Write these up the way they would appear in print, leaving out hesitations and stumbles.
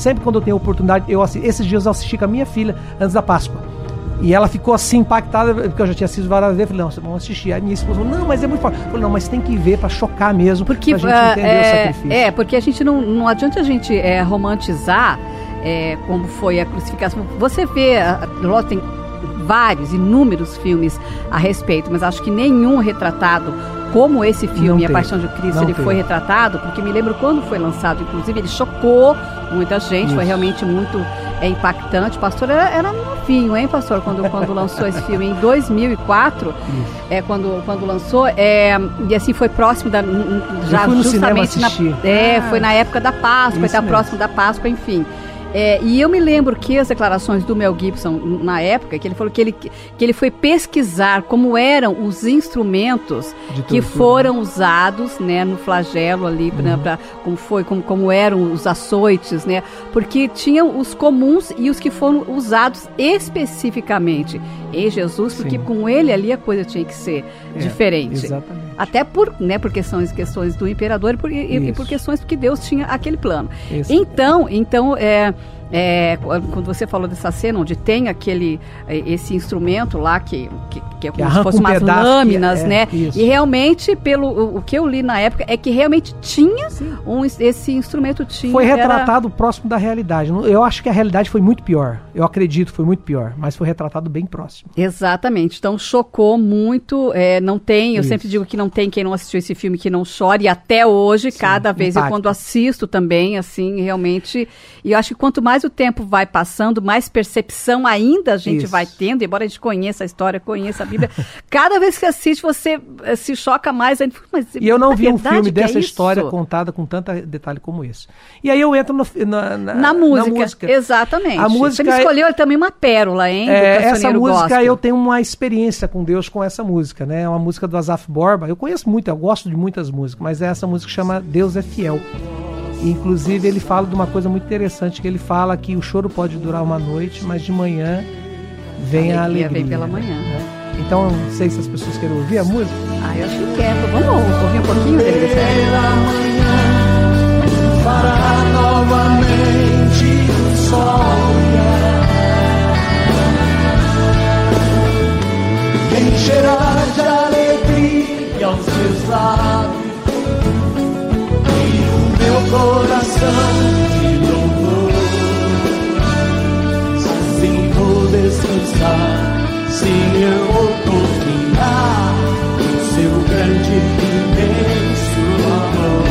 sempre quando eu tenho oportunidade, esses dias eu assisti com a minha filha antes da Páscoa. E ela ficou assim impactada, porque eu já tinha assistido várias vezes. Eu falei, não, vamos assistir. Aí minha esposa falou, não, mas é muito forte. Eu falei, não, mas tem que ver pra chocar mesmo, porque, pra gente entender o sacrifício. Porque a gente não adianta a gente romantizar como foi a crucificação. Você vê, tem vários, inúmeros filmes a respeito, mas acho que nenhum retratado como esse filme, A Paixão de Cristo, ele foi retratado, porque me lembro quando foi lançado, inclusive ele chocou muita gente, foi realmente muito impactante. O pastor era novinho, hein, pastor, quando lançou esse filme, em 2004, quando lançou, e assim foi próximo já justamente foi na época da Páscoa, está próximo da Páscoa, enfim. E eu me lembro que as declarações do Mel Gibson na época, que ele falou que ele foi pesquisar como eram os instrumentos que foram usados, né, no flagelo ali, como eram os açoites, né, porque tinham os comuns e os que foram usados especificamente em Jesus, porque com ele ali a coisa tinha que ser diferente. Exatamente. Até por questões do imperador e por questões porque Deus tinha aquele plano. Isso. Então quando você falou dessa cena onde tem esse instrumento lá que é como se fossem umas lâminas, né? Isso. E realmente, o que eu li na época, é que realmente tinha esse instrumento foi retratado próximo da realidade. Eu acho que a realidade foi muito pior. Eu acredito que foi muito pior, mas foi retratado bem próximo. Exatamente. Então chocou muito. Não tem, eu sempre digo que não tem quem não assistiu esse filme que não chore, e até hoje, cada vez eu quando assisto também, assim, realmente, e eu acho que quanto mais o tempo vai passando, mais percepção ainda a gente vai tendo, embora a gente conheça a história, conheça a Bíblia, cada vez que assiste você se choca mais. E eu não vi um filme dessa história contada com tanto detalhe como esse. E aí eu entro na música. Exatamente. A música, você me escolheu também uma pérola, hein? Essa música, gospel. Eu tenho uma experiência com Deus com essa música, né? É uma música do Asaf Borba. Eu conheço muito, eu gosto de muitas músicas, mas essa música chama Deus é Fiel. Inclusive ele fala de uma coisa muito interessante, que ele fala que o choro pode durar uma noite, mas de manhã vem a alegria. Vem pela manhã. Né? Então, não sei se as pessoas querem ouvir a música. Eu acho que quero. Vamos ouvir um pouquinho dele. Pela manhã fará novamente o sol. Encherá de alegria aos seus lábios meu coração de louvor, assim vou descansar, se eu confiar no seu grande e imenso amor.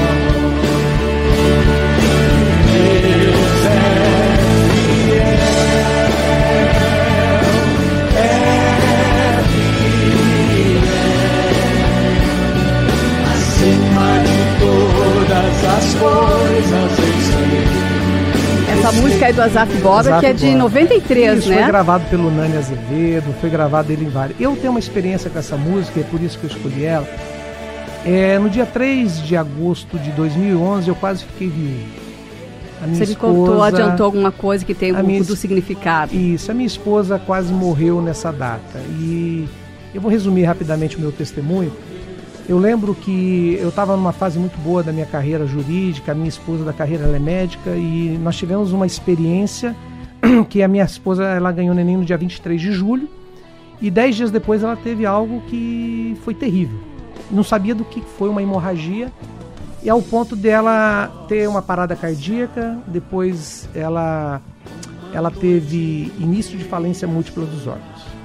Deus é fiel, acima de todas as coisas eu sei. Essa música aí do Asaf Borba, que é de 93, isso, né? Foi gravado pelo Nani Azevedo, foi gravado ele em vários. Eu tenho uma experiência com essa música, é por isso que eu escolhi ela. No dia 3 de agosto de 2011, eu quase fiquei viúvo. Você me contou, adiantou alguma coisa que tem do significado. Isso, a minha esposa quase morreu nessa data. E eu vou resumir rapidamente o meu testemunho. Eu lembro que eu estava numa fase muito boa da minha carreira jurídica, a minha esposa da carreira ela é médica, e nós tivemos uma experiência que a minha esposa ela ganhou neném no dia 23 de julho, e 10 dias depois ela teve algo que foi terrível. Não sabia do que foi, uma hemorragia, e ao ponto dela ter uma parada cardíaca, depois ela teve início de falência múltipla dos órgãos.